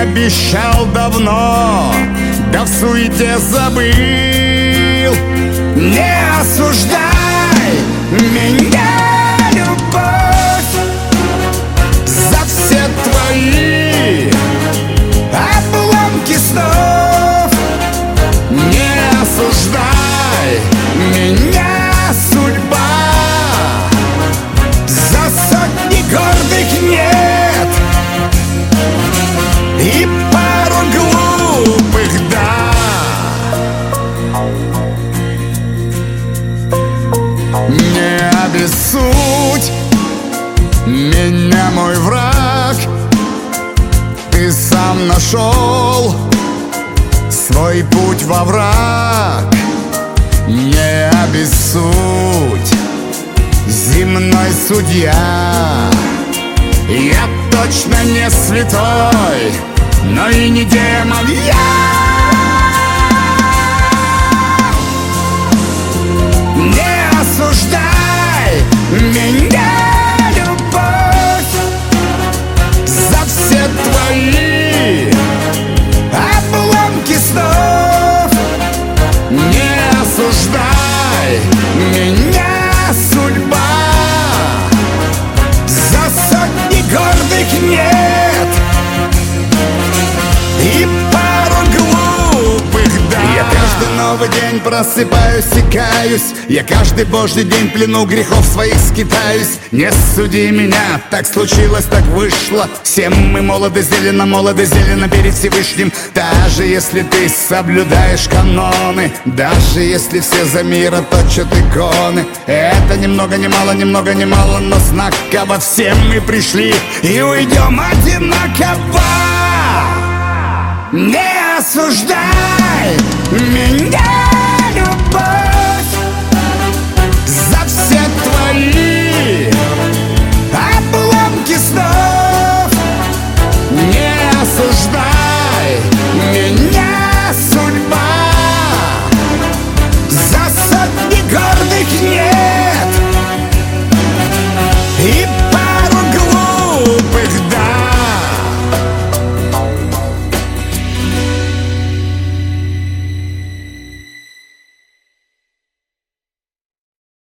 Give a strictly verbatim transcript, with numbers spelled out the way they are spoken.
обещал давно, да в суете забыл. Не осуждай меня, любовь, за все твои обломки снов. Не осуждай меня, судьба, за сотни гордых нет и пару глупых «да». Не обессудь меня, мой враг, ты сам нашел свой путь во враг. Не обессудь, земной судья, я точно не святой, но и не демон я. Не осуждай меня, любовь, за все твои обломки снов. Не осуждай меня, судьба, за сотни гордых нет и пару глупых «да». Я каждый новый день просыпаюсь и каюсь, я каждый божий день в плену грехов своих скитаюсь. Не суди меня, так случилось, так вышло. Все мы молоды зелено, молоды зелено перед Всевышним. Даже если ты соблюдаешь каноны, даже если все за мира точат иконы, это ни много ни мало, ни много ни мало, но знаково. Все мы пришли и уйдем одинаково. Не осуждай